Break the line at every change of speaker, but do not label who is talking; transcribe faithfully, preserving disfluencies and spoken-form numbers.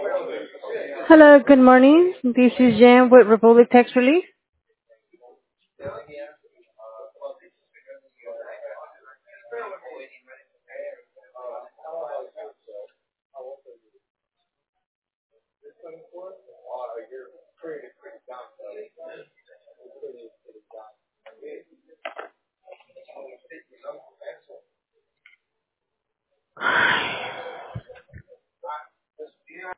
Hello, good morning. This is Jen with Republic Tax Relief.